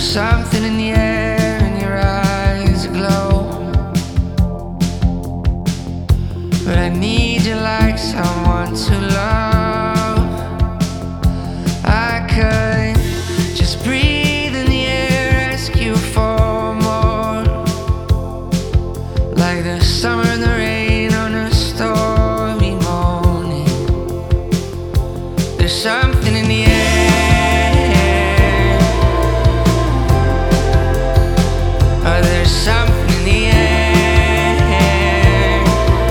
something in the air and your eyes glow, but I need you like someone to love. I could just breathe in the air, ask you for more, like the summer and the rain on a stormy morning. There's something in the air. There's something in the air.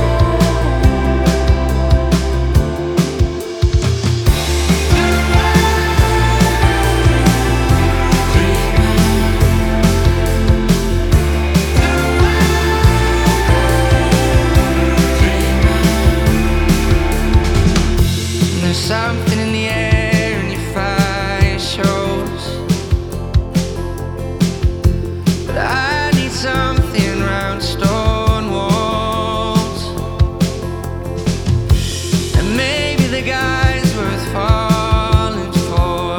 There's something in the air and your fire shows, but I need something round stone walls, and maybe the guy's worth falling for.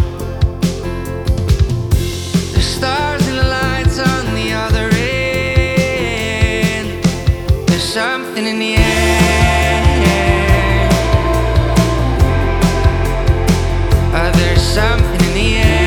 The stars and the lights on the other end. There's something in the air. There's something in the air.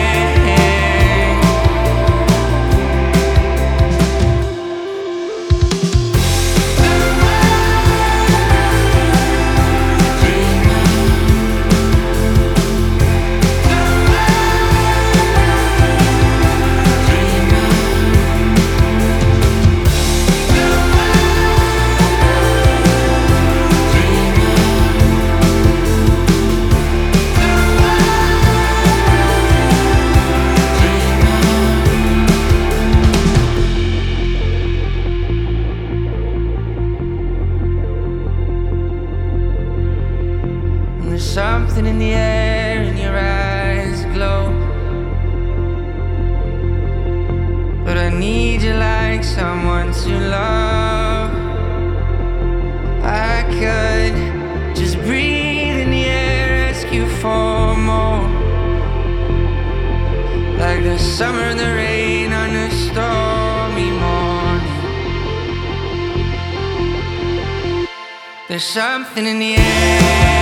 There's something in the air and your eyes glow, but I need you like someone to love. I could just breathe in the air, ask you for more, like the summer and the rain on a stormy morning. There's something in the air.